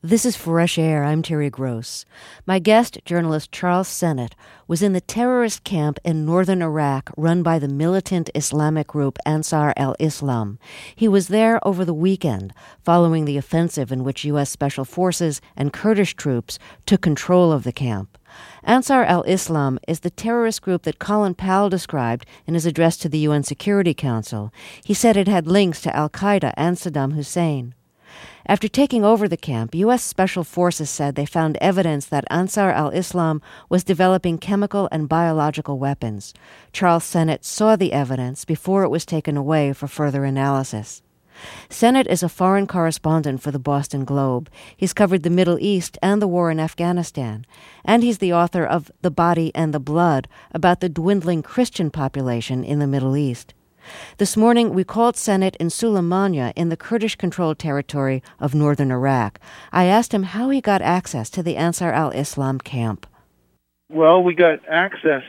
This is Fresh Air. I'm Terry Gross. My guest, journalist Charles Sennett, was in the terrorist camp in northern Iraq run by the militant Islamic group Ansar al-Islam. He was there over the weekend, following the offensive in which U.S. Special Forces and Kurdish troops took control of the camp. Ansar al-Islam is the terrorist group that Colin Powell described in his address to the UN Security Council. He said it had links to al-Qaeda and Saddam Hussein. After taking over the camp, U.S. Special Forces said they found evidence that Ansar al-Islam was developing chemical and biological weapons. Charles Sennett saw the evidence before it was taken away for further analysis. Sennett is a foreign correspondent for the Boston Globe. He's covered the Middle East and the war in Afghanistan. And he's the author of The Body and the Blood, about the dwindling Christian population in the Middle East. This morning, we called Sennett in Sulaymaniyah in the Kurdish-controlled territory of northern Iraq. I asked him how he got access to the Ansar al-Islam camp. Well, we got access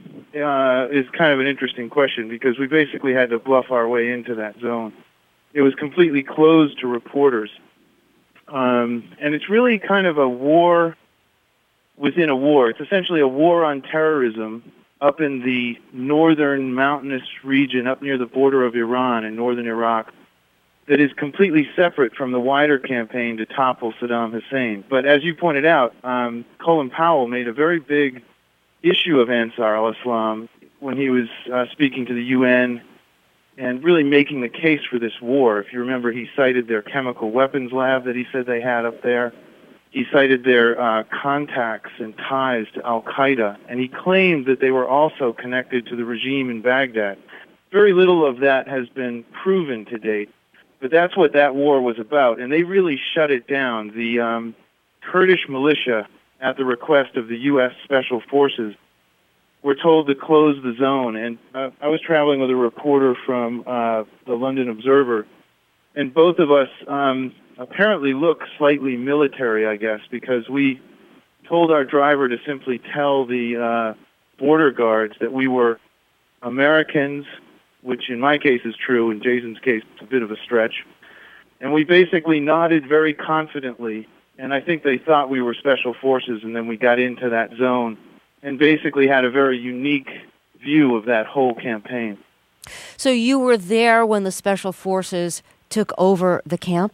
is kind of an interesting question because we basically had to bluff our way into that zone. It was completely closed to reporters. And it's really kind of a war within a war. It's essentially a war on terrorism up in the northern mountainous region, up near the border of Iran and northern Iraq, that is completely separate from the wider campaign to topple Saddam Hussein. But as you pointed out, Colin Powell made a very big issue of Ansar al-Islam when he was speaking to the UN and really making the case for this war. If you remember, he cited their chemical weapons lab that he said they had up there. He cited their contacts and ties to al-Qaeda, and he claimed that they were also connected to the regime in Baghdad. Very little of that has been proven to date, but that's what that war was about, and they really shut it down. The Kurdish militia, at the request of the U.S. Special Forces, were told to close the zone, and I was traveling with a reporter from the London Observer, and both of us apparently look slightly military, I guess, because we told our driver to simply tell the border guards that we were Americans, which in my case is true, in Jason's case it's a bit of a stretch. And we basically nodded very confidently, and I think they thought we were Special Forces, and then we got into that zone and basically had a very unique view of that whole campaign. So you were there when the Special Forces took over the camp?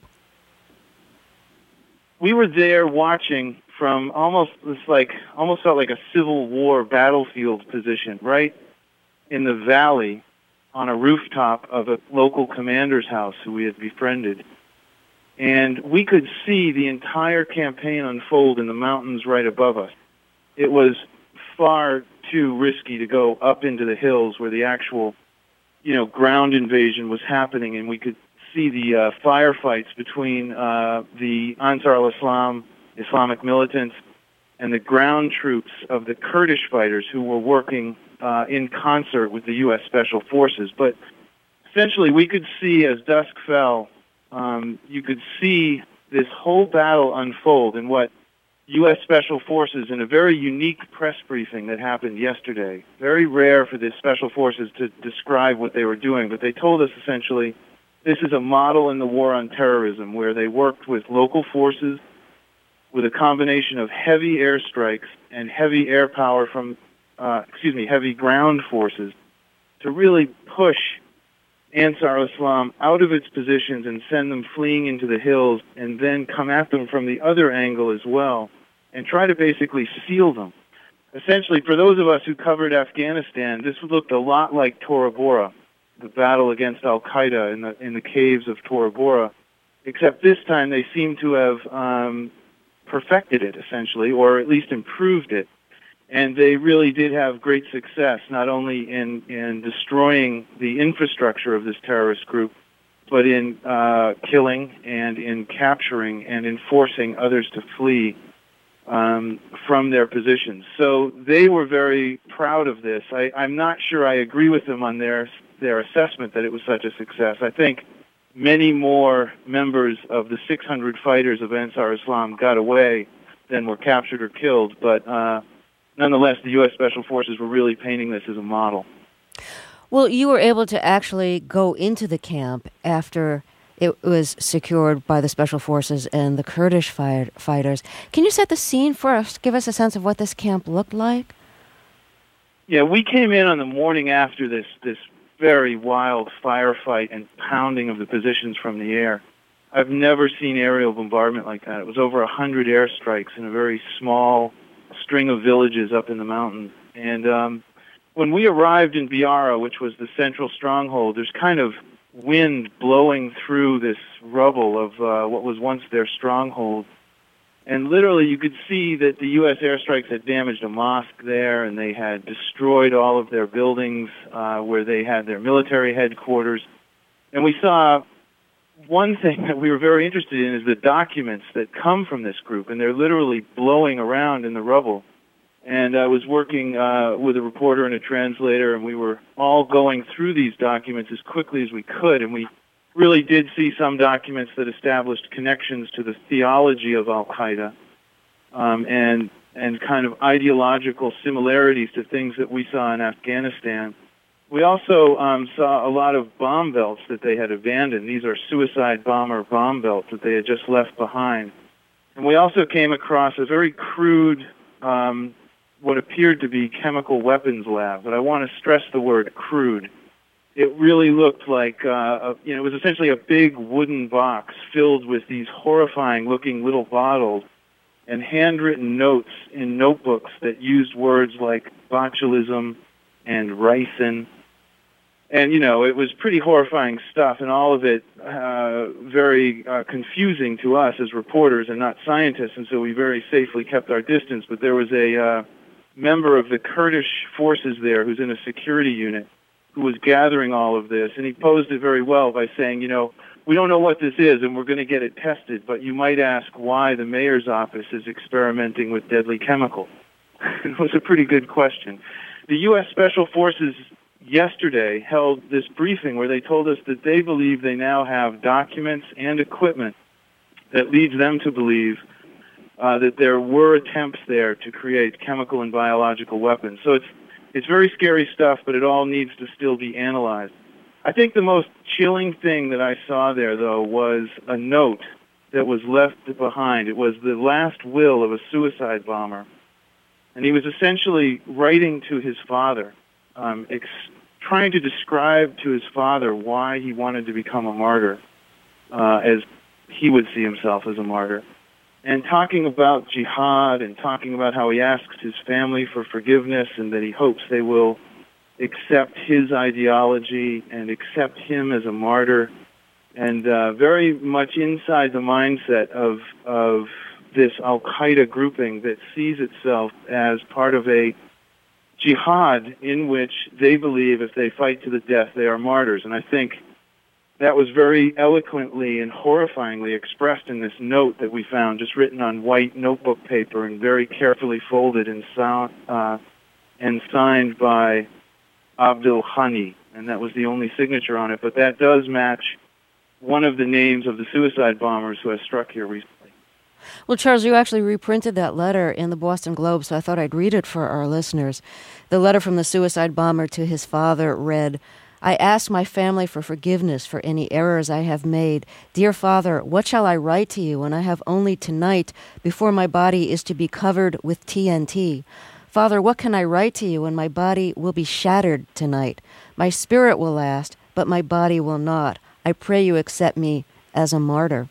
We were there watching from almost felt like a Civil War battlefield position, right in the valley on a rooftop of a local commander's house who we had befriended. And we could see the entire campaign unfold in the mountains right above us. It was far too risky to go up into the hills where the actual, ground invasion was happening, and we could see the firefights between the Ansar al-Islam, Islamic militants, and the ground troops of the Kurdish fighters who were working in concert with the U.S. Special Forces. But essentially, we could see as dusk fell, you could see this whole battle unfold in what U.S. Special Forces, in a very unique press briefing that happened yesterday, very rare for the Special Forces to describe what they were doing, but they told us essentially this is a model in the war on terrorism where they worked with local forces with a combination of heavy airstrikes and heavy air power from, heavy ground forces to really push Ansar al-Islam out of its positions and send them fleeing into the hills, and then come at them from the other angle as well and try to basically seal them. Essentially, for those of us who covered Afghanistan, this looked a lot like Tora Bora, the battle against al-Qaeda in the caves of Tora Bora, except this time they seem to have perfected it, essentially, or at least improved it. And they really did have great success, not only in destroying the infrastructure of this terrorist group, but in killing and in capturing and in forcing others to flee from their positions. So they were very proud of this. I'm not sure I agree with them on their assessment that it was such a success. I think many more members of the 600 fighters of Ansar Islam got away than were captured or killed, but nonetheless, the U.S. Special Forces were really painting this as a model. Well, you were able to actually go into the camp after it was secured by the Special Forces and the Kurdish fighters. Can you set the scene for us? Give us a sense of what this camp looked like? Yeah, we came in on the morning after this very wild firefight and pounding of the positions from the air. I've never seen aerial bombardment like that. It was over 100 airstrikes in a very small string of villages up in the mountains. And when we arrived in Biara, which was the central stronghold, there's kind of wind blowing through this rubble of what was once their stronghold. And literally you could see that the U.S. airstrikes had damaged a mosque there, and they had destroyed all of their buildings where they had their military headquarters. And we saw one thing that we were very interested in is the documents that come from this group, and they're literally blowing around in the rubble. And I was working with a reporter and a translator, and we were all going through these documents as quickly as we could, and we really did see some documents that established connections to the theology of Al-Qaeda and kind of ideological similarities to things that we saw in Afghanistan. We also saw a lot of bomb belts that they had abandoned. These are suicide bomber bomb belts that they had just left behind. And we also came across a very crude, what appeared to be chemical weapons lab, but I want to stress the word crude. It really looked like, it was essentially a big wooden box filled with these horrifying-looking little bottles and handwritten notes in notebooks that used words like botulism and ricin. And, it was pretty horrifying stuff, and all of it very confusing to us as reporters and not scientists, and so we very safely kept our distance. But there was a member of the Kurdish forces there who's in a security unit who was gathering all of this, and he posed it very well by saying, we don't know what this is, and we're going to get it tested, but you might ask why the mayor's office is experimenting with deadly chemicals. It was a pretty good question. The U.S. Special Forces yesterday held this briefing where they told us that they believe they now have documents and equipment that leads them to believe that there were attempts there to create chemical and biological weapons. So it's very scary stuff, but it all needs to still be analyzed. I think the most chilling thing that I saw there, though, was a note that was left behind. It was the last will of a suicide bomber. And he was essentially writing to his father, trying to describe to his father why he wanted to become a martyr, as he would see himself as a martyr. And talking about jihad and talking about how he asks his family for forgiveness and that he hopes they will accept his ideology and accept him as a martyr, and very much inside the mindset of this Al-Qaeda grouping that sees itself as part of a jihad in which they believe if they fight to the death, they are martyrs. And I think that was very eloquently and horrifyingly expressed in this note that we found, just written on white notebook paper and very carefully folded and signed by Abdul Ghani, and that was the only signature on it. But that does match one of the names of the suicide bombers who has struck here recently. Well, Charles, you actually reprinted that letter in the Boston Globe, so I thought I'd read it for our listeners. The letter from the suicide bomber to his father read, "I ask my family for forgiveness for any errors I have made. Dear Father, what shall I write to you when I have only tonight before my body is to be covered with TNT? Father, what can I write to you when my body will be shattered tonight? My spirit will last, but my body will not. I pray you accept me as a martyr."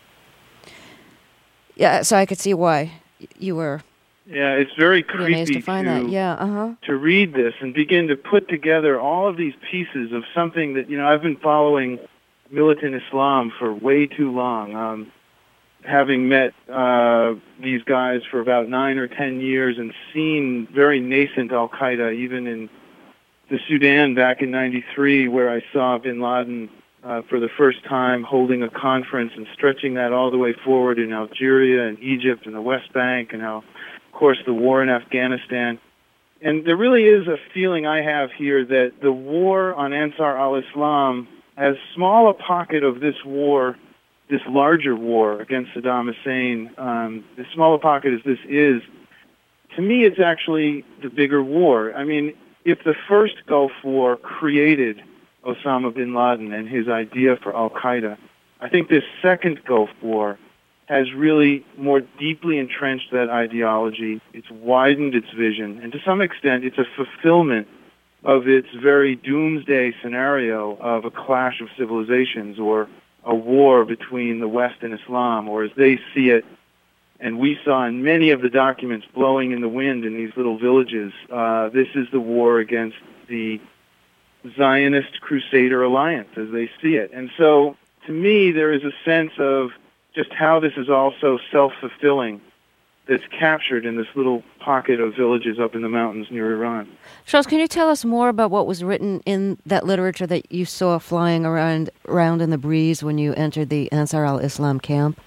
Yeah, so I could see why you were. Yeah, it's very creepy amazed to find that. Yeah, to read this and begin to put together all of these pieces of something that, I've been following militant Islam for way too long, having met these guys for about 9 or 10 years and seen very nascent Al-Qaeda, even in the Sudan back in 93, where I saw bin Laden for the first time holding a conference and stretching that all the way forward in Algeria and Egypt and the West Bank, and how, of course, the war in Afghanistan. And there really is a feeling I have here that the war on Ansar al-Islam, as small a pocket of this war, this larger war against Saddam Hussein, as small a pocket as this is, to me it's actually the bigger war. I mean, if the first Gulf War created Osama bin Laden and his idea for Al-Qaeda, I think this second Gulf War has really more deeply entrenched that ideology. It's widened its vision, and to some extent, it's a fulfillment of its very doomsday scenario of a clash of civilizations or a war between the West and Islam, or as they see it, and we saw in many of the documents blowing in the wind in these little villages, this is the war against the Zionist Crusader Alliance, as they see it. And so, to me, there is a sense of just how this is also self-fulfilling that's captured in this little pocket of villages up in the mountains near Iran. Charles, can you tell us more about what was written in that literature that you saw flying around in the breeze when you entered the Ansar al-Islam camp?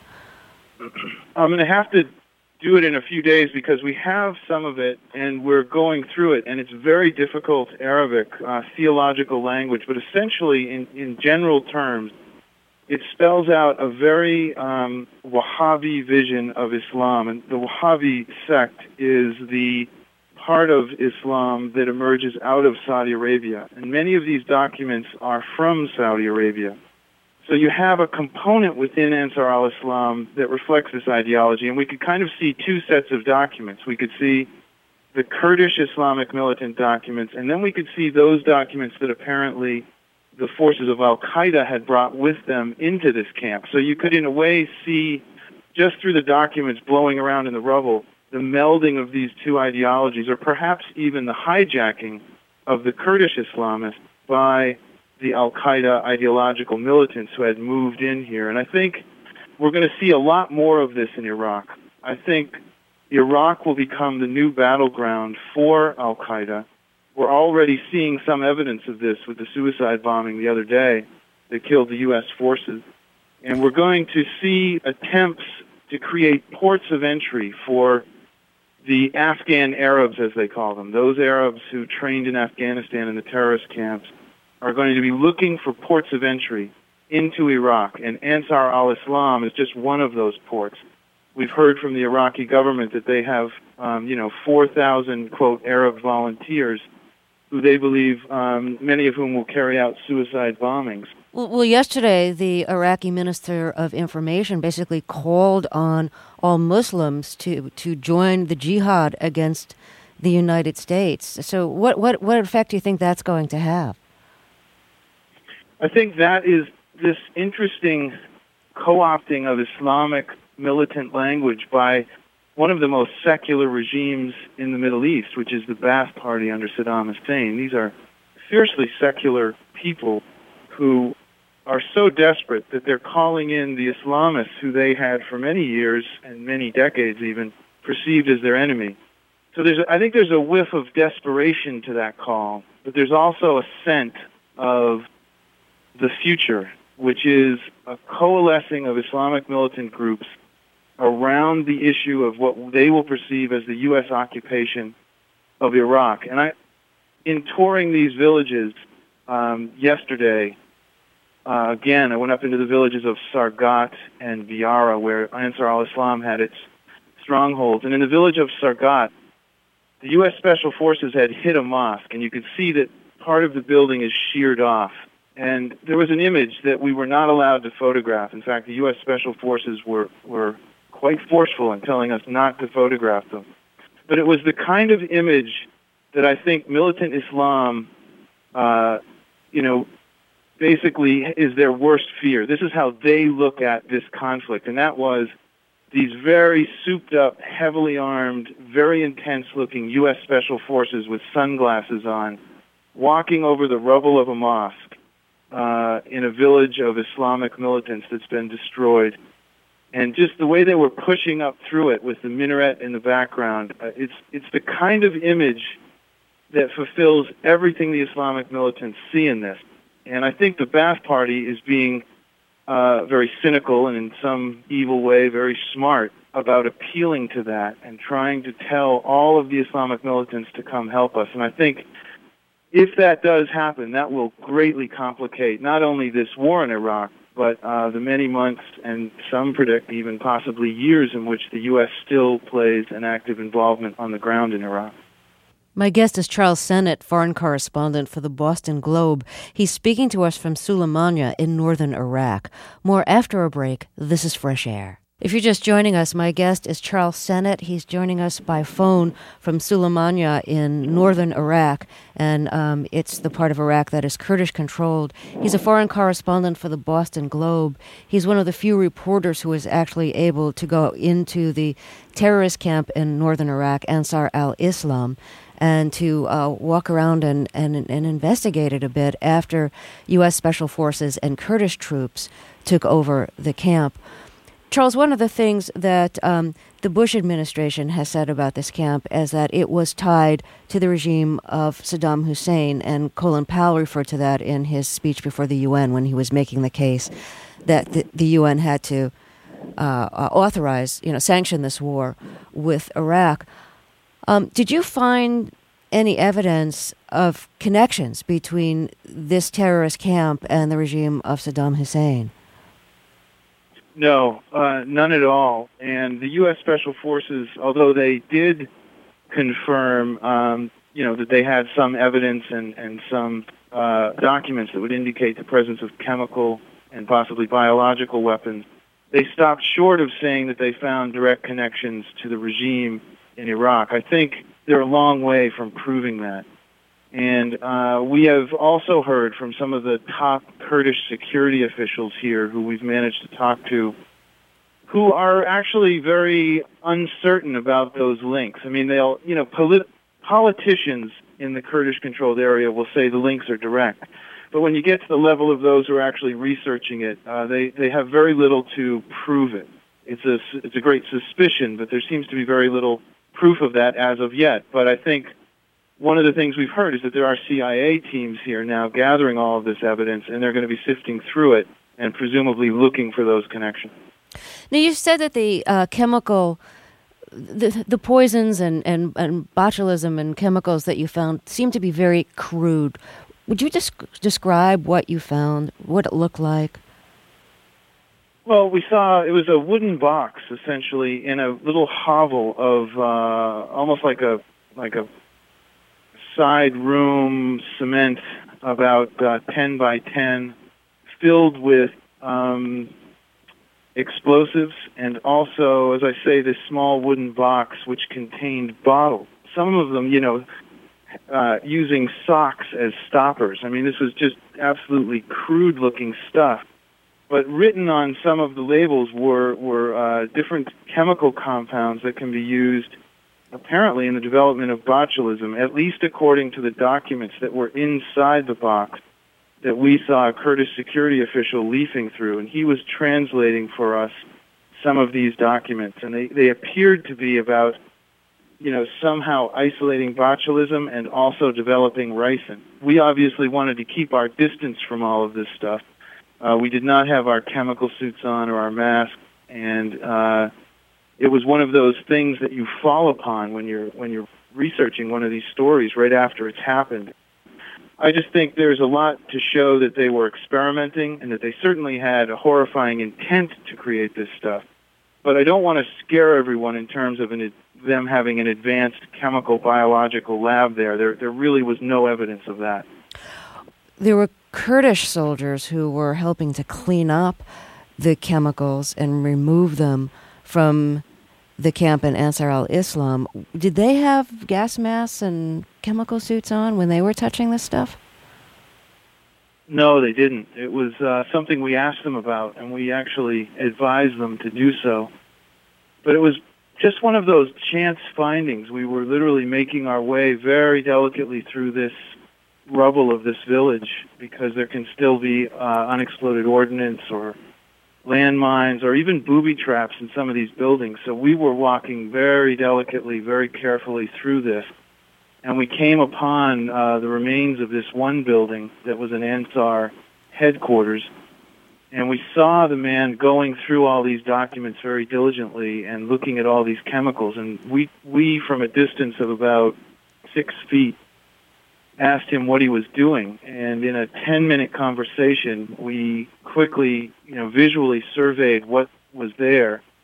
I'm going to have to do it in a few days because we have some of it and we're going through it, and it's very difficult Arabic, theological language, but essentially in general terms, it spells out a very Wahhabi vision of Islam. And the Wahhabi sect is the part of Islam that emerges out of Saudi Arabia. And many of these documents are from Saudi Arabia. So you have a component within Ansar al-Islam that reflects this ideology. And we could kind of see two sets of documents. We could see the Kurdish Islamic militant documents, and then we could see those documents that apparently the forces of al-Qaeda had brought with them into this camp. So you could, in a way, see, just through the documents blowing around in the rubble, the melding of these two ideologies, or perhaps even the hijacking of the Kurdish Islamists by the al-Qaeda ideological militants who had moved in here. And I think we're going to see a lot more of this in Iraq. I think Iraq will become the new battleground for al-Qaeda. We're already seeing some evidence of this with the suicide bombing the other day that killed the U.S. forces. And we're going to see attempts to create ports of entry for the Afghan Arabs, as they call them. Those Arabs who trained in Afghanistan in the terrorist camps are going to be looking for ports of entry into Iraq. And Ansar al-Islam is just one of those ports. We've heard from the Iraqi government that they have, 4,000, quote, Arab volunteers who they believe, many of whom will carry out suicide bombings. Well, yesterday, the Iraqi Minister of Information basically called on all Muslims to join the jihad against the United States. So what effect do you think that's going to have? I think that is this interesting co-opting of Islamic militant language by one of the most secular regimes in the Middle East, which is the Ba'ath Party under Saddam Hussein. These are fiercely secular people who are so desperate that they're calling in the Islamists who they had for many years and many decades even perceived as their enemy. So I think there's a whiff of desperation to that call, but there's also a scent of the future, which is a coalescing of Islamic militant groups around the issue of what they will perceive as the U.S. occupation of Iraq. And in touring these villages yesterday, again, I went up into the villages of Sargat and Biara, where Ansar al-Islam had its strongholds. And in the village of Sargat, the U.S. Special Forces had hit a mosque, and you could see that part of the building is sheared off. And there was an image that we were not allowed to photograph. In fact, the U.S. Special Forces were quite forceful in telling us not to photograph them. But it was the kind of image that I think militant Islam, basically is their worst fear. This is how they look at this conflict. And that was these very souped-up, heavily armed, very intense-looking U.S. Special Forces with sunglasses on, walking over the rubble of a mosque in a village of Islamic militants that's been destroyed. And just the way they were pushing up through it with the minaret in the background, it's the kind of image that fulfills everything the Islamic militants see in this. And I think the Ba'ath Party is being very cynical and in some evil way very smart about appealing to that and trying to tell all of the Islamic militants to come help us. And I think if that does happen, that will greatly complicate not only this war in Iraq, but the many months and some predict even possibly years in which the U.S. still plays an active involvement on the ground in Iraq. My guest is Charles Sennett, foreign correspondent for the Boston Globe. He's speaking to us from Sulaymaniyah in northern Iraq. More after a break. This is Fresh Air. If you're just joining us, my guest is Charles Sennett. He's joining us by phone from Sulaymaniyah in northern Iraq, and it's the part of Iraq that is Kurdish-controlled. He's a foreign correspondent for the Boston Globe. He's one of the few reporters who is actually able to go into the terrorist camp in northern Iraq, Ansar al-Islam, and to walk around and investigate it a bit after U.S. Special Forces and Kurdish troops took over the camp. Charles, one of the things that the Bush administration has said about this camp is that it was tied to the regime of Saddam Hussein, and Colin Powell referred to that in his speech before the UN when he was making the case that the UN had to authorize, sanction this war with Iraq. Did you find any evidence of connections between this terrorist camp and the regime of Saddam Hussein? No, none at all. And the U.S. Special Forces, although they did confirm, that they had some evidence and some documents that would indicate the presence of chemical and possibly biological weapons, they stopped short of saying that they found direct connections to the regime in Iraq. I think they're a long way from proving that. And we have also heard from some of the top Kurdish security officials here who we've managed to talk to, who are actually very uncertain about those links. I mean, politicians in the Kurdish-controlled area will say the links are direct. But when you get to the level of those who are actually researching it, they have very little to prove it. It's a great suspicion, but there seems to be very little proof of that as of yet. But I think one of the things we've heard is that there are CIA teams here now gathering all of this evidence, and they're going to be sifting through it and presumably looking for those connections. Now, you said that the chemical, the poisons and botulism and chemicals that you found seem to be very crude. Would you just describe what you found, what it looked like? Well, we saw it was a wooden box, essentially, in a little hovel of almost like a side room cement, about 10 by 10, filled with explosives, and also, as I say, this small wooden box which contained bottles. Some of them, using socks as stoppers. I mean, this was just absolutely crude-looking stuff. But written on some of the labels were different chemical compounds that can be used apparently in the development of botulism, at least according to the documents that were inside the box that we saw a Kurdish security official leafing through, and he was translating for us some of these documents, and they appeared to be about, somehow isolating botulism and also developing ricin. We obviously wanted to keep our distance from all of this stuff. We did not have our chemical suits on or our masks, and it was one of those things that you fall upon when you're researching one of these stories right after it's happened. I just think there's a lot to show that they were experimenting and that they certainly had a horrifying intent to create this stuff. But I don't want to scare everyone in terms of them having an advanced chemical biological lab there. There really was no evidence of that. There were Kurdish soldiers who were helping to clean up the chemicals and remove them from the camp in Ansar al-Islam. Did they have gas masks and chemical suits on when they were touching this stuff? No, they didn't. It was something we asked them about, and we actually advised them to do so. But it was just one of those chance findings. We were literally making our way very delicately through this rubble of this village because there can still be unexploded ordnance or landmines or even booby traps in some of these buildings. So we were walking very delicately, very carefully through this. And we came upon the remains of this one building that was an Ansar headquarters. And we saw the man going through all these documents very diligently and looking at all these chemicals. And we from a distance of about 6 feet, asked him what he was doing. And in a 10-minute conversation, we quickly, visually surveyed what was there.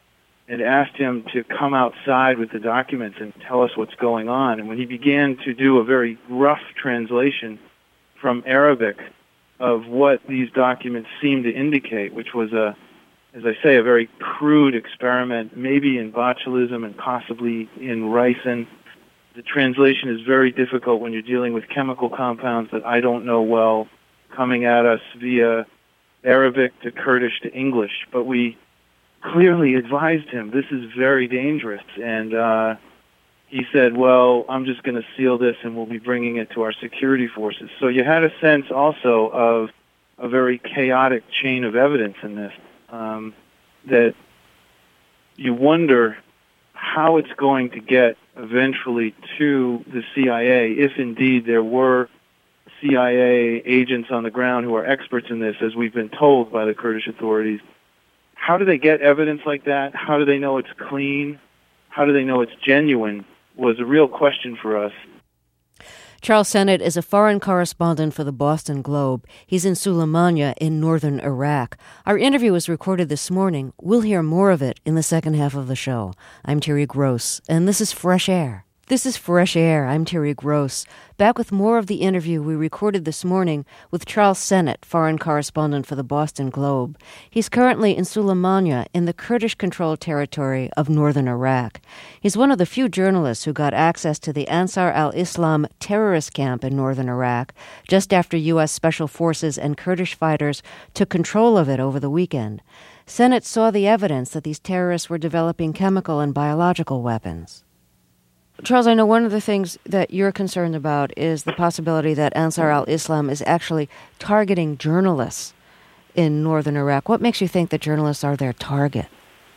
and asked him to come outside with the documents and tell us what's going on. And when he began to do a very rough translation from Arabic of what these documents seemed to indicate, which was as I say, a very crude experiment, maybe in botulism and possibly in ricin. The translation is very difficult when you're dealing with chemical compounds that I don't know well, coming at us via Arabic to Kurdish to English. But we clearly advised him, this is very dangerous. And he said, well, I'm just going to seal this and we'll be bringing it to our security forces. So you had a sense also of a very chaotic chain of evidence in this, that you wonder how it's going to get eventually to the CIA, if indeed there were CIA agents on the ground who are experts in this, as we've been told by the Kurdish authorities. How do they get evidence like that? How do they know it's clean? How do they know it's genuine? Was a real question for us. Charles Sennett is a foreign correspondent for the Boston Globe. He's in Sulaymaniyah in northern Iraq. Our interview was recorded this morning. We'll hear more of it in the second half of the show. I'm Terry Gross, and this is Fresh Air. This is Fresh Air. I'm Terry Gross. Back with more of the interview we recorded this morning with Charles Sennett, foreign correspondent for the Boston Globe. He's currently in Sulaymaniyah in the Kurdish-controlled territory of northern Iraq. He's one of the few journalists who got access to the Ansar al-Islam terrorist camp in northern Iraq just after U.S. Special Forces and Kurdish fighters took control of it over the weekend. Sennett saw the evidence that these terrorists were developing chemical and biological weapons. Charles, I know one of the things that you're concerned about is the possibility that Ansar al-Islam is actually targeting journalists in northern Iraq. What makes you think that journalists are their target?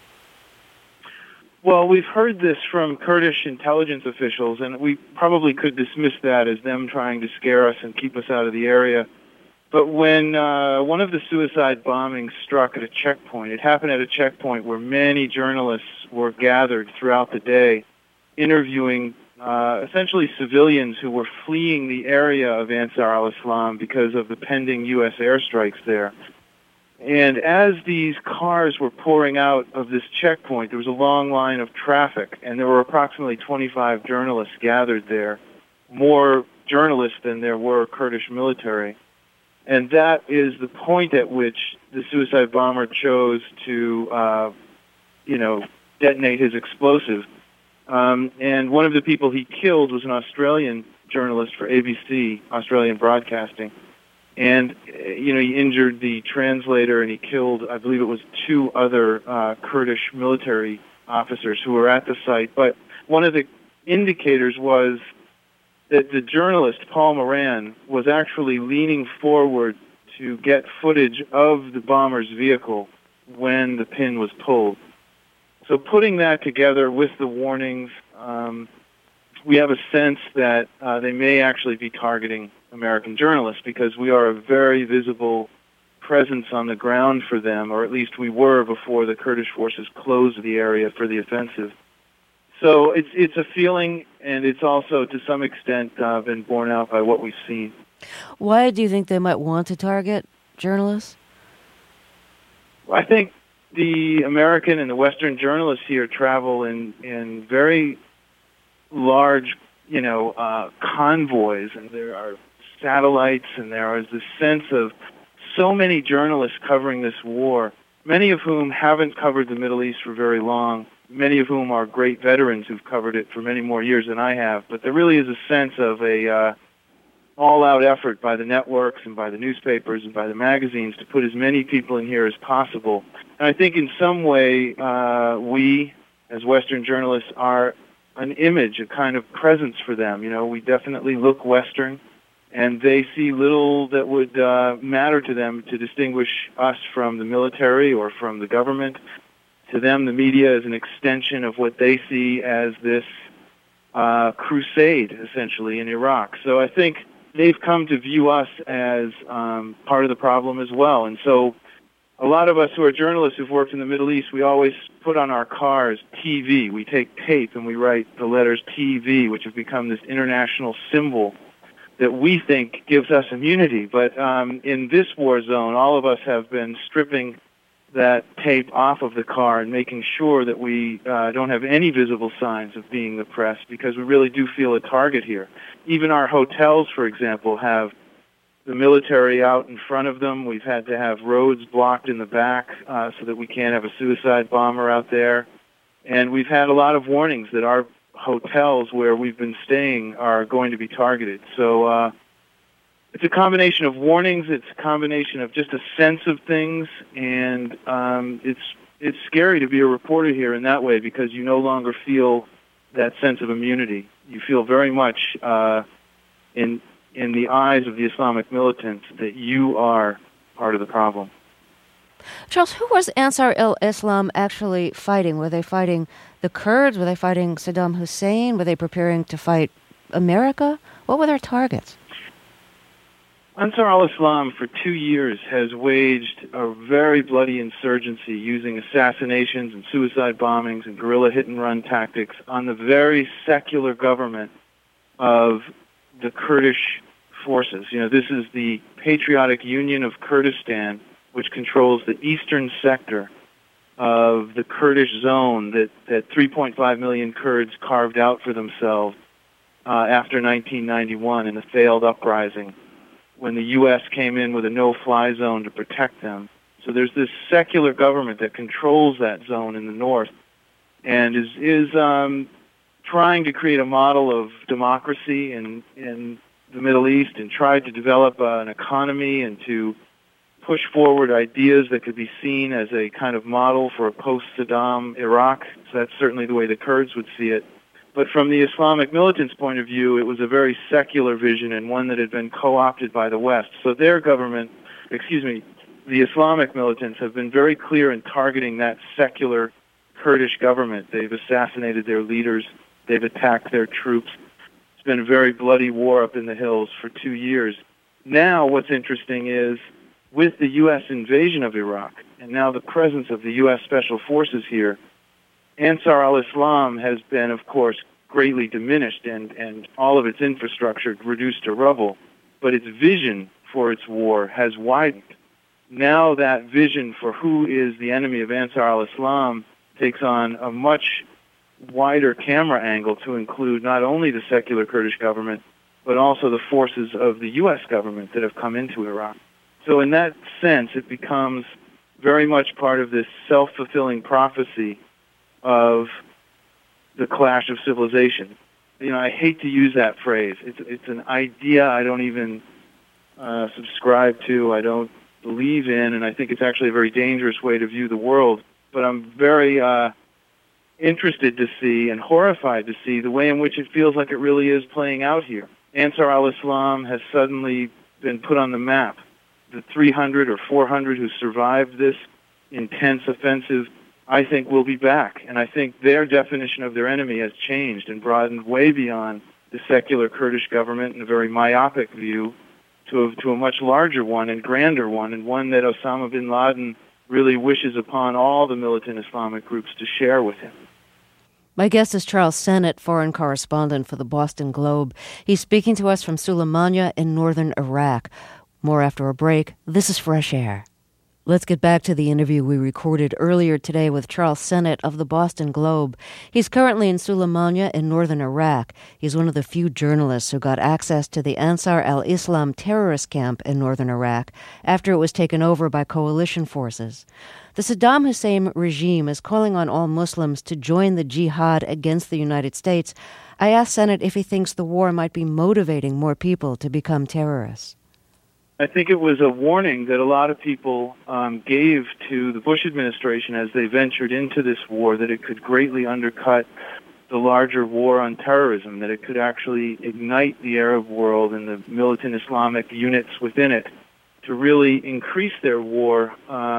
Well, we've heard this from Kurdish intelligence officials, and we probably could dismiss that as them trying to scare us and keep us out of the area. But when one of the suicide bombings struck at a checkpoint, it happened at a checkpoint where many journalists were gathered throughout the day, interviewing essentially civilians who were fleeing the area of Ansar al-Islam because of the pending U.S. airstrikes there. And as these cars were pouring out of this checkpoint, there was a long line of traffic, and there were approximately 25 journalists gathered there, more journalists than there were Kurdish military. And that is the point at which the suicide bomber chose to, detonate his explosive. And one of the people he killed was an Australian journalist for ABC, Australian Broadcasting. And, he injured the translator and he killed, I believe it was 2 other Kurdish military officers who were at the site. But one of the indicators was that the journalist, Paul Moran, was actually leaning forward to get footage of the bomber's vehicle when the pin was pulled. So putting that together with the warnings, we have a sense that they may actually be targeting American journalists because we are a very visible presence on the ground for them, or at least we were before the Kurdish forces closed the area for the offensive. So it's a feeling, and it's also to some extent been borne out by what we've seen. Why do you think they might want to target journalists? Well, I think the American and the Western journalists here travel in very large, convoys, and there are satellites, and there is this sense of so many journalists covering this war, many of whom haven't covered the Middle East for very long, many of whom are great veterans who've covered it for many more years than I have. But there really is a sense of a all-out effort by the networks and by the newspapers and by the magazines to put as many people in here as possible. And I think in some way we, as Western journalists, are an image, a kind of presence for them. We definitely look Western, and they see little that would matter to them to distinguish us from the military or from the government. To them, the media is an extension of what they see as this crusade, essentially, in Iraq. So I think they've come to view us as part of the problem as well. And so a lot of us who are journalists who've worked in the Middle East, we always put on our cars TV. We take tape and we write the letters TV, which have become this international symbol that we think gives us immunity. But in this war zone, all of us have been stripping that tape off of the car and making sure that we don't have any visible signs of being the press, because we really do feel a target here. Even our hotels, for example, have the military out in front of them. We've had to have roads blocked in the back so that we can't have a suicide bomber out there. And we've had a lot of warnings that our hotels where we've been staying are going to be targeted. So it's a combination of warnings. It's a combination of just a sense of things, and it's scary to be a reporter here in that way, because you no longer feel that sense of immunity. You feel very much in the eyes of the Islamic militants that you are part of the problem. Charles, who was Ansar al-Islam actually fighting? Were they fighting the Kurds? Were they fighting Saddam Hussein? Were they preparing to fight America? What were their targets? Ansar al-Islam for 2 years has waged a very bloody insurgency using assassinations and suicide bombings and guerrilla hit-and-run tactics on the very secular government of the Kurdish forces. You know, this is the Patriotic Union of Kurdistan, which controls the eastern sector of the Kurdish zone that 3.5 million Kurds carved out for themselves after 1991 in a failed uprising, when the U.S. came in with a no-fly zone to protect them. So there's this secular government that controls that zone in the north and is trying to create a model of democracy in the Middle East, and tried to develop an economy and to push forward ideas that could be seen as a kind of model for a post-Saddam Iraq. So that's certainly the way the Kurds would see it. But from the Islamic militants' point of view, it was a very secular vision and one that had been co-opted by the West. So their government, the Islamic militants have been very clear in targeting that secular Kurdish government. They've assassinated their leaders. They've attacked their troops. It's been a very bloody war up in the hills for 2 years. Now what's interesting is, with the U.S. invasion of Iraq, and now the presence of the U.S. Special Forces here, Ansar al-Islam has been, of course, greatly diminished and all of its infrastructure reduced to rubble, but its vision for its war has widened. Now that vision for who is the enemy of Ansar al-Islam takes on a much wider camera angle to include not only the secular Kurdish government, but also the forces of the U.S. government that have come into Iraq. So in that sense, it becomes very much part of this self-fulfilling prophecy of the clash of civilization. You know, I hate to use that phrase. It's an idea I don't even subscribe to, I don't believe in, and I think it's actually a very dangerous way to view the world. But I'm very interested to see and horrified to see the way in which it feels like it really is playing out here. Ansar al-Islam has suddenly been put on the map. The 300 or 400 who survived this intense offensive, I think, will be back. And I think their definition of their enemy has changed and broadened way beyond the secular Kurdish government in a very myopic view to a much larger one and grander one, and one that Osama bin Laden really wishes upon all the militant Islamic groups to share with him. My guest is Charles Sennett, foreign correspondent for the Boston Globe. He's speaking to us from Sulaymaniyah in northern Iraq. More after a break. This is Fresh Air. Let's get back to the interview we recorded earlier today with Charles Sennett of the Boston Globe. He's currently in Sulaymaniyah in northern Iraq. He's one of the few journalists who got access to the Ansar al-Islam terrorist camp in northern Iraq after it was taken over by coalition forces. The Saddam Hussein regime is calling on all Muslims to join the jihad against the United States. I asked Sennett if he thinks the war might be motivating more people to become terrorists. I think it was a warning that a lot of people gave to the Bush administration as they ventured into this war, that it could greatly undercut the larger war on terrorism, that it could actually ignite the Arab world and the militant Islamic units within it to really increase their war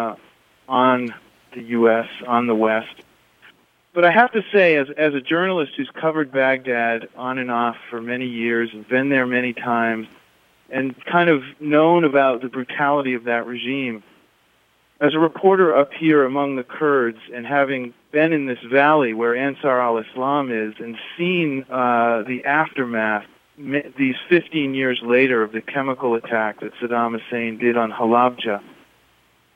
on the U.S., on the West. But I have to say, as a journalist who's covered Baghdad on and off for many years and been there many times, and kind of known about the brutality of that regime, as a reporter up here among the Kurds and having been in this valley where Ansar al-Islam is and seen the aftermath these 15 years later of the chemical attack that Saddam Hussein did on Halabja,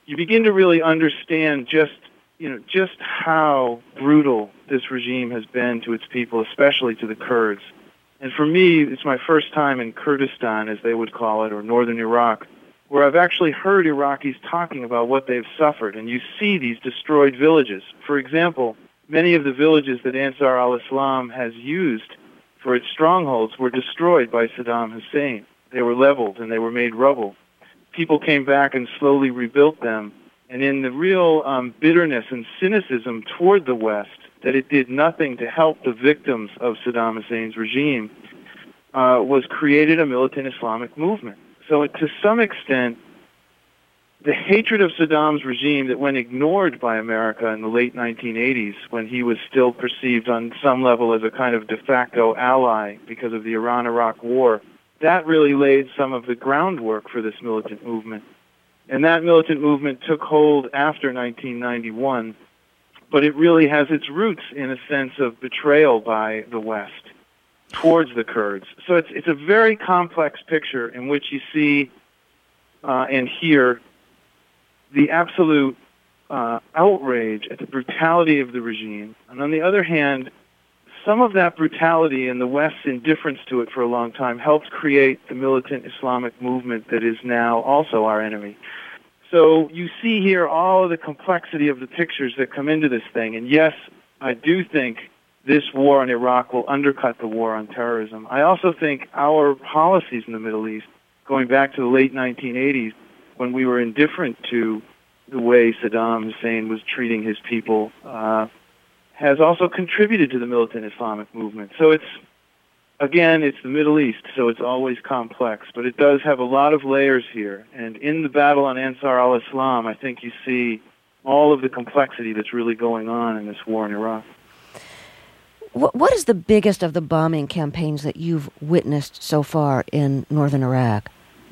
you begin to really understand just how brutal this regime has been to its people, especially to the Kurds. And for me, it's my first time in Kurdistan, as they would call it, or northern Iraq, where I've actually heard Iraqis talking about what they've suffered. And you see these destroyed villages. For example, many of the villages that Ansar al-Islam has used for its strongholds were destroyed by Saddam Hussein. They were leveled and they were made rubble. People came back and slowly rebuilt them. And in the real bitterness and cynicism toward the West, that it did nothing to help the victims of Saddam Hussein's regime, was created a militant Islamic movement. So to some extent, the hatred of Saddam's regime that went ignored by America in the late 1980s, when he was still perceived on some level as a kind of de facto ally because of the Iran-Iraq war, that really laid some of the groundwork for this militant movement. And that militant movement took hold after 1991, but it really has its roots in a sense of betrayal by the West towards the Kurds. So it's a very complex picture in which you see and hear the absolute outrage at the brutality of the regime. And on the other hand, some of that brutality and the West's indifference to it for a long time helped create the militant Islamic movement that is now also our enemy. So you see here all of the complexity of the pictures that come into this thing. And yes, I do think this war in Iraq will undercut the war on terrorism. I also think our policies in the Middle East, going back to the late 1980s, when we were indifferent to the way Saddam Hussein was treating his people, has also contributed to the militant Islamic movement. So it's the Middle East, so it's always complex, but it does have a lot of layers here. And in the battle on Ansar al-Islam, I think you see all of the complexity that's really going on in this war in Iraq. What is the biggest of the bombing campaigns that you've witnessed so far in northern Iraq?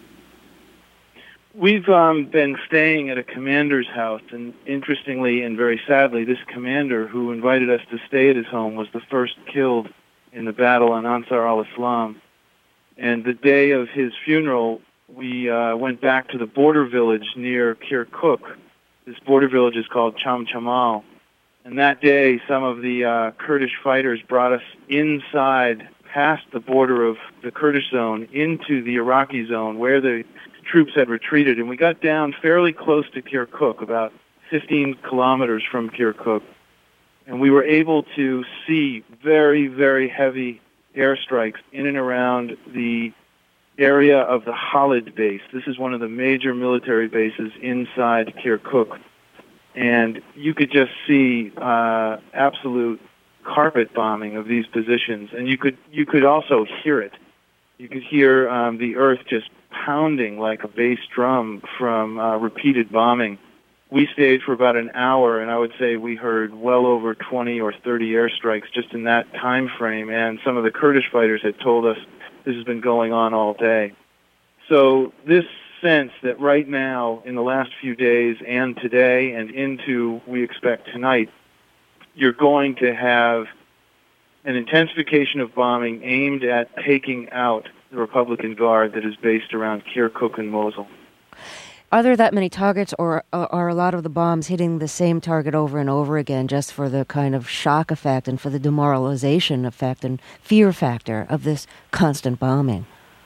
We've been staying at a commander's house, and interestingly and very sadly, this commander who invited us to stay at his home was the first killed in the battle on Ansar al-Islam. And the day of his funeral, we went back to the border village near Kirkuk. This border village is called Cham Chamal. And that day, some of the Kurdish fighters brought us inside, past the border of the Kurdish zone, into the Iraqi zone, where the troops had retreated. And we got down fairly close to Kirkuk, about 15 kilometers from Kirkuk. And we were able to see very, very heavy airstrikes in and around the area of the Khalid base. This is one of the major military bases inside Kirkuk. And you could just see absolute carpet bombing of these positions. And you could also hear it. You could hear the earth just pounding like a bass drum from repeated bombing. We stayed for about an hour, and I would say we heard well over 20 or 30 airstrikes just in that time frame, and some of the Kurdish fighters had told us this has been going on all day. So this sense that right now, in the last few days and today and into, we expect tonight, you're going to have an intensification of bombing aimed at taking out the Republican Guard that is based around Kirkuk and Mosul. Are there that many targets, or are a lot of the bombs hitting the same target over and over again just for the kind of shock effect and for the demoralization effect and fear factor of this constant bombing?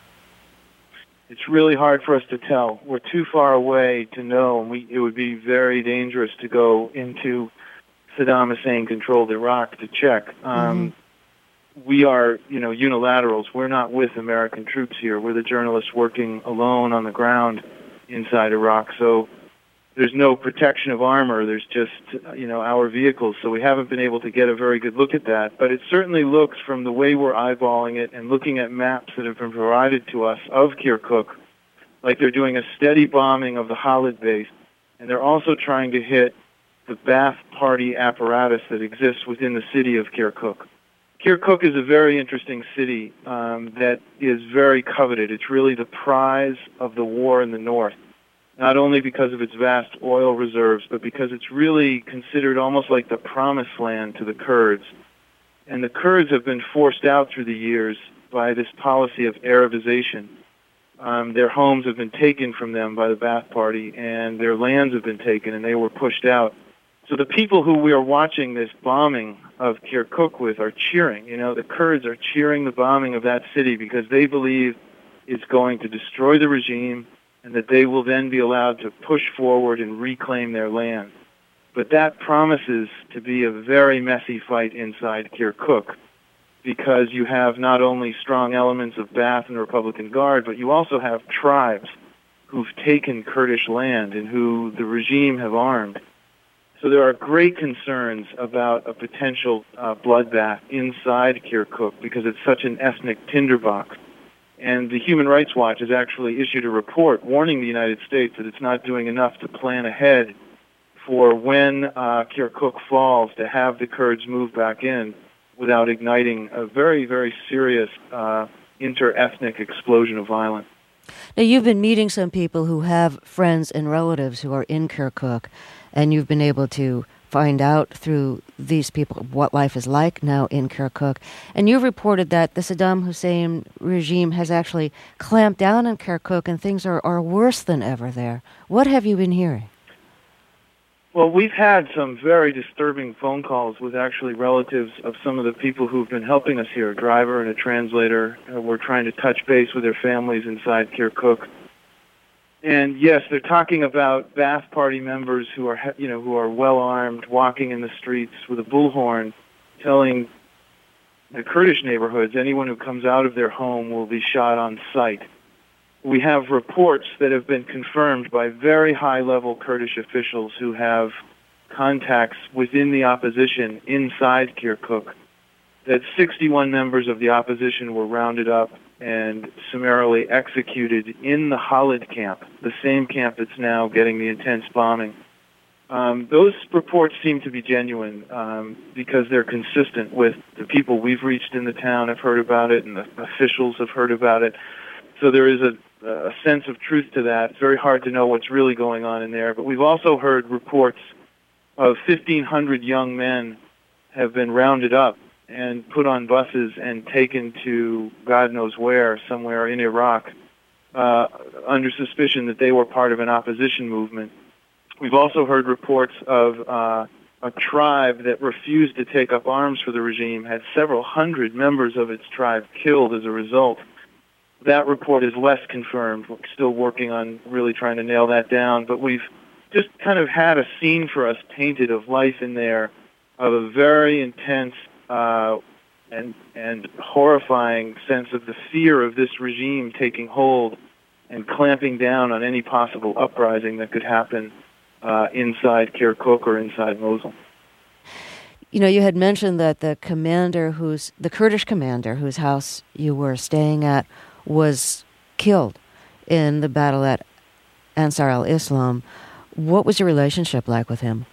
It's really hard for us to tell. We're too far away to know, and it would be very dangerous to go into Saddam Hussein-controlled Iraq to check. We are, unilaterals. We're not with American troops here. We're the journalists working alone on the ground inside Iraq, so there's no protection of armor. There's just, our vehicles, so we haven't been able to get a very good look at that. But it certainly looks, from the way we're eyeballing it and looking at maps that have been provided to us of Kirkuk, like they're doing a steady bombing of the Khalid base, and they're also trying to hit the Ba'ath Party apparatus that exists within the city of Kirkuk. Kirkuk is a very interesting city that is very coveted. It's really the prize of the war in the north, not only because of its vast oil reserves, but because it's really considered almost like the promised land to the Kurds. And the Kurds have been forced out through the years by this policy of Arabization. Their homes have been taken from them by the Ba'ath Party, and their lands have been taken, and they were pushed out. So the people who we are watching this bombing of Kirkuk with are cheering. The Kurds are cheering the bombing of that city because they believe it's going to destroy the regime and that they will then be allowed to push forward and reclaim their land. But that promises to be a very messy fight inside Kirkuk because you have not only strong elements of Ba'ath and the Republican Guard, but you also have tribes who've taken Kurdish land and who the regime have armed. So there are great concerns about a potential bloodbath inside Kirkuk because it's such an ethnic tinderbox. And the Human Rights Watch has actually issued a report warning the United States that it's not doing enough to plan ahead for when Kirkuk falls to have the Kurds move back in without igniting a very, very serious inter-ethnic explosion of violence. Now, you've been meeting some people who have friends and relatives who are in Kirkuk, and you've been able to find out through these people what life is like now in Kirkuk. And you've reported that the Saddam Hussein regime has actually clamped down in Kirkuk and things are worse than ever there. What have you been hearing? Well, we've had some very disturbing phone calls with actually relatives of some of the people who've been helping us here, a driver and a translator. We're trying to touch base with their families inside Kirkuk. And yes, they're talking about Ba'ath Party members who are well armed, walking in the streets with a bullhorn, telling the Kurdish neighborhoods anyone who comes out of their home will be shot on sight. We have reports that have been confirmed by very high-level Kurdish officials who have contacts within the opposition inside Kirkuk that 61 members of the opposition were rounded up and summarily executed in the Khalid camp, the same camp that's now getting the intense bombing. Those reports seem to be genuine because they're consistent with the people we've reached in the town have heard about it and the officials have heard about it. So there is a sense of truth to that. It's very hard to know what's really going on in there. But we've also heard reports of 1,500 young men have been rounded up and put on buses and taken to God knows where, somewhere in Iraq, under suspicion that they were part of an opposition movement. We've also heard reports of a tribe that refused to take up arms for the regime, had several hundred members of its tribe killed as a result. That report is less confirmed. We're still working on really trying to nail that down, but we've just kind of had a scene for us painted of life in there, of a very intense and horrifying sense of the fear of this regime taking hold and clamping down on any possible uprising that could happen inside Kirkuk or inside Mosul. You had mentioned that the Kurdish commander whose house you were staying at was killed in the battle at Ansar al-Islam. What was your relationship like with him?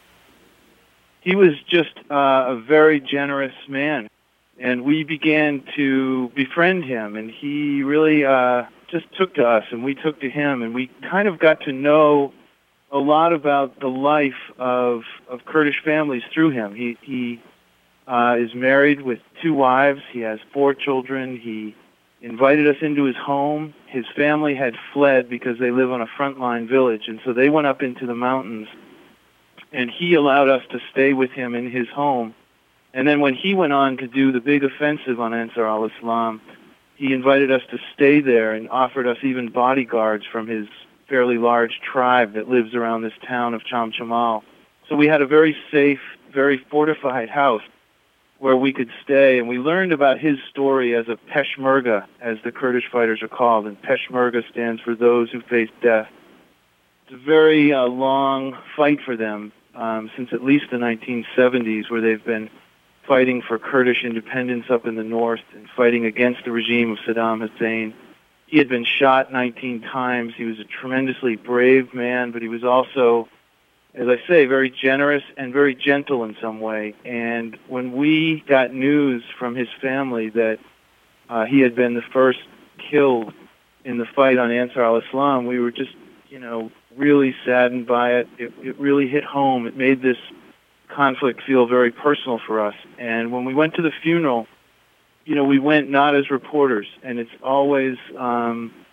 He was just a very generous man, and we began to befriend him, and he really just took to us, and we took to him, and we kind of got to know a lot about the life of Kurdish families through him. He is married with 2 wives. He has 4 children. He invited us into his home. His family had fled because they live on a frontline village, and so they went up into the mountains, and he allowed us to stay with him in his home. And then when he went on to do the big offensive on Ansar al-Islam, he invited us to stay there and offered us even bodyguards from his fairly large tribe that lives around this town of Chamchamal. So we had a very safe, very fortified house where we could stay, and we learned about his story as a Peshmerga, as the Kurdish fighters are called, and Peshmerga stands for those who face death. It's a very long fight for them since at least the 1970s, where they've been fighting for Kurdish independence up in the north and fighting against the regime of Saddam Hussein. He had been shot 19 times. He was a tremendously brave man, but he was also, as I say, very generous and very gentle in some way. And when we got news from his family that he had been the first killed in the fight on Ansar al-Islam, we were just, really saddened by it. It really hit home. It made this conflict feel very personal for us. And when we went to the funeral, we went not as reporters, and it's always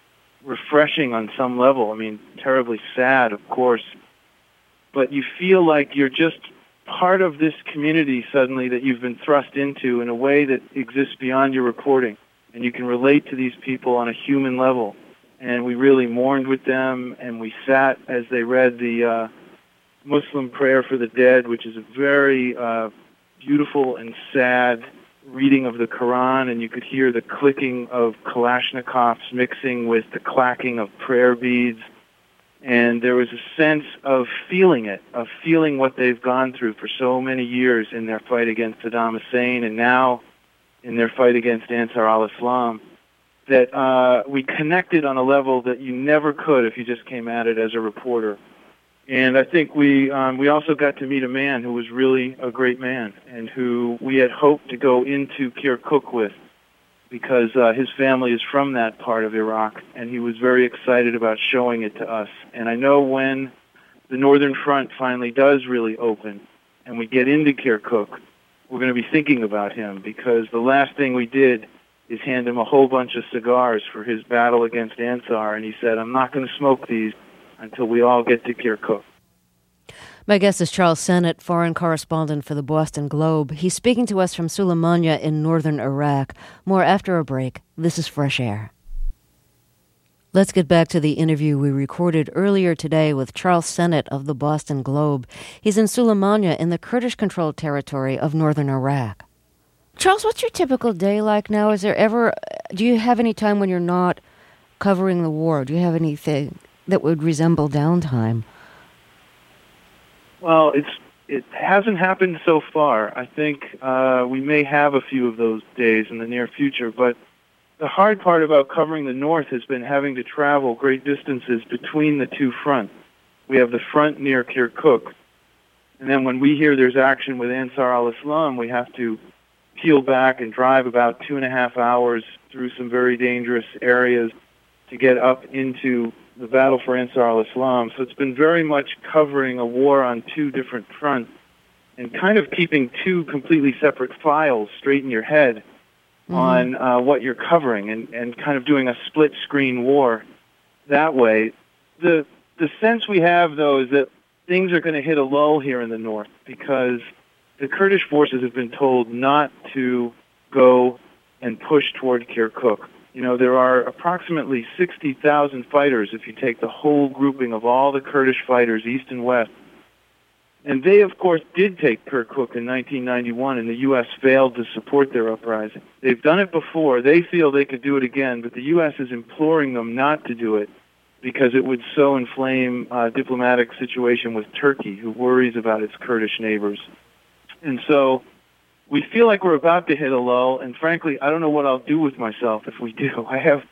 refreshing on some level. I mean, terribly sad, of course, but you feel like you're just part of this community suddenly that you've been thrust into in a way that exists beyond your reporting, and you can relate to these people on a human level. And we really mourned with them, and we sat as they read the Muslim prayer for the dead, which is a very beautiful and sad reading of the Quran, and you could hear the clicking of Kalashnikovs mixing with the clacking of prayer beads. And there was a sense of feeling it, of feeling what they've gone through for so many years in their fight against Saddam Hussein and now in their fight against Ansar al-Islam, that we connected on a level that you never could if you just came at it as a reporter. And I think we also got to meet a man who was really a great man and who we had hoped to go into Kirkuk with, because his family is from that part of Iraq, and he was very excited about showing it to us. And I know when the Northern Front finally does really open and we get into Kirkuk, we're going to be thinking about him, because the last thing we did is hand him a whole bunch of cigars for his battle against Ansar, and he said, "I'm not going to smoke these until we all get to Kirkuk." My guest is Charles Sennett, foreign correspondent for the Boston Globe. He's speaking to us from Sulaymaniyah in northern Iraq. More after a break. This is Fresh Air. Let's get back to the interview we recorded earlier today with Charles Sennett of the Boston Globe. He's in Sulaymaniyah in the Kurdish-controlled territory of northern Iraq. Charles, what's your typical day like now? Do you have any time when you're not covering the war? Do you have anything that would resemble downtime? Well, it hasn't happened so far. I think we may have a few of those days in the near future, but the hard part about covering the north has been having to travel great distances between the two fronts. We have the front near Kirkuk, and then when we hear there's action with Ansar al-Islam, we have to peel back and drive about 2.5 hours through some very dangerous areas to get up into the battle for Ansar al-Islam. So it's been very much covering a war on two different fronts and kind of keeping two completely separate files straight in your head on what you're covering, and kind of doing a split-screen war that way. The sense we have, though, is that things are going to hit a lull here in the north, because the Kurdish forces have been told not to go and push toward Kirkuk. You know, there are approximately 60,000 fighters if you take the whole grouping of all the Kurdish fighters, east and west. And they, of course, did take Kirkuk in 1991, and the U.S. failed to support their uprising. They've done it before. They feel they could do it again, but the U.S. is imploring them not to do it because it would so inflame a diplomatic situation with Turkey, who worries about its Kurdish neighbors. And so we feel like we're about to hit a lull, and frankly, I don't know what I'll do with myself if we do. I have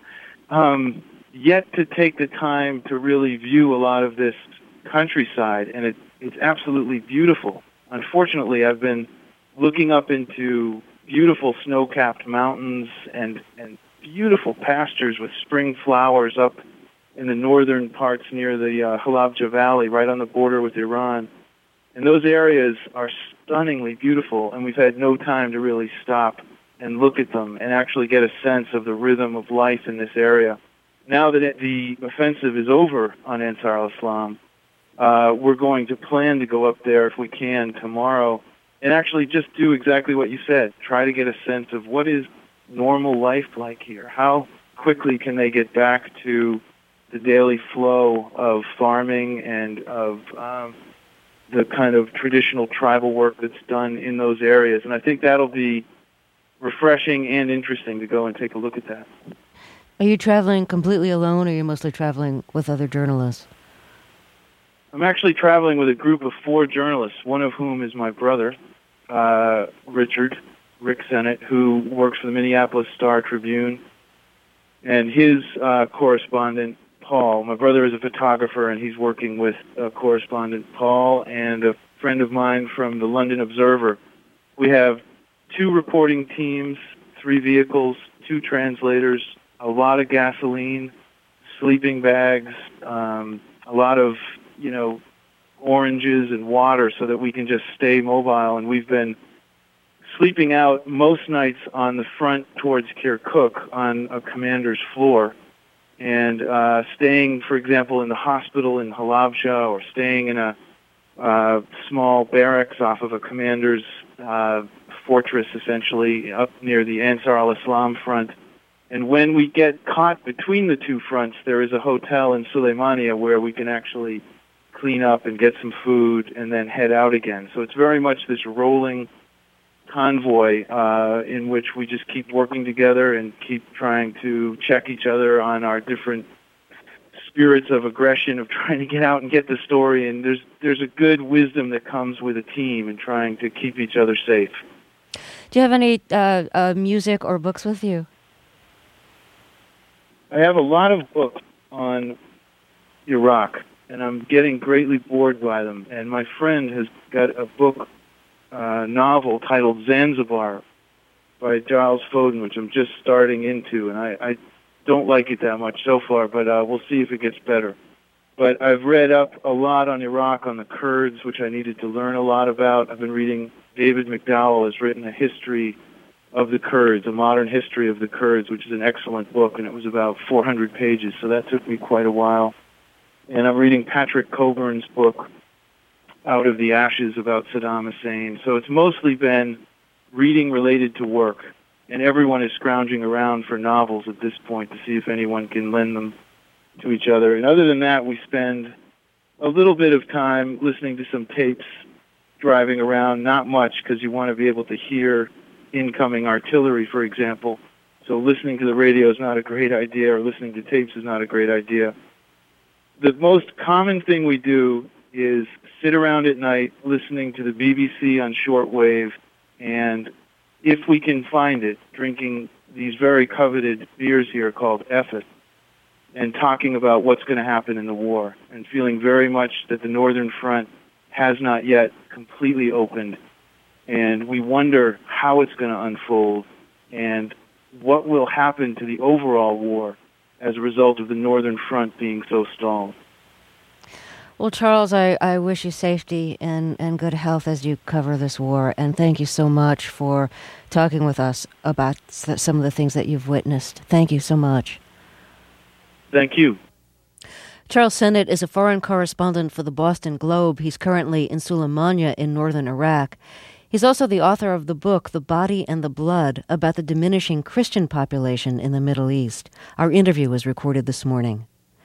yet to take the time to really view a lot of this countryside, and it's absolutely beautiful. Unfortunately, I've been looking up into beautiful snow-capped mountains and beautiful pastures with spring flowers up in the northern parts near the Halabja Valley, right on the border with Iran. And those areas are stunningly beautiful, and we've had no time to really stop and look at them and actually get a sense of the rhythm of life in this area. Now that the offensive is over on Ansar al-Islam, we're going to plan to go up there if we can tomorrow and actually just do exactly what you said, try to get a sense of what is normal life like here. How quickly can they get back to the daily flow of farming and of the kind of traditional tribal work that's done in those areas. And I think that'll be refreshing and interesting to go and take a look at that. Are you traveling completely alone, or are you mostly traveling with other journalists? I'm actually traveling with a group of 4 journalists, one of whom is my brother, Rick Sennett, who works for the Minneapolis Star-Tribune, and his correspondent, Paul. My brother is a photographer, and he's working with correspondent Paul and a friend of mine from the London Observer. We have 2 reporting teams, 3 vehicles, 2 translators, a lot of gasoline, sleeping bags, a lot of, oranges and water so that we can just stay mobile. And we've been sleeping out most nights on the front towards Kirkuk on a commander's floor. and staying, for example, in the hospital in Halabja, or staying in a small barracks off of a commander's fortress, essentially, up near the Ansar al-Islam front. And when we get caught between the two fronts, there is a hotel in Suleimania where we can actually clean up and get some food and then head out again. So it's very much this rolling convoy in which we just keep working together and keep trying to check each other on our different spirits of aggression of trying to get out and get the story. And there's a good wisdom that comes with a team and trying to keep each other safe. Do you have any music or books with you? I have a lot of books on Iraq, and I'm getting greatly bored by them. And my friend has got a book, novel titled Zanzibar by Giles Foden, which I'm just starting into, and I don't like it that much so far, but we'll see if it gets better. But I've read up a lot on Iraq, on the Kurds, which I needed to learn a lot about. I've been reading, David McDowell has written a history of the Kurds, a modern history of the Kurds, which is an excellent book, and it was about 400 pages, so that took me quite a while. And I'm reading Patrick Coburn's book, Out of the Ashes, about Saddam Hussein. So it's mostly been reading related to work, and everyone is scrounging around for novels at this point to see if anyone can lend them to each other. And other than that, we spend a little bit of time listening to some tapes, driving around, not much, because you want to be able to hear incoming artillery, for example. So listening to the radio is not a great idea, or listening to tapes is not a great idea. The most common thing we do is sit around at night listening to the BBC on shortwave, and if we can find it, drinking these very coveted beers here called Effet, and talking about what's going to happen in the war, and feeling very much that the Northern Front has not yet completely opened, and we wonder how it's going to unfold and what will happen to the overall war as a result of the Northern Front being so stalled. Well, Charles, I wish you safety and good health as you cover this war, and thank you so much for talking with us about some of the things that you've witnessed. Thank you so much. Thank you. Charles Sennett is a foreign correspondent for the Boston Globe. He's currently in Suleimania in northern Iraq. He's also the author of the book, The Body and the Blood, about the diminishing Christian population in the Middle East. Our interview was recorded this morning.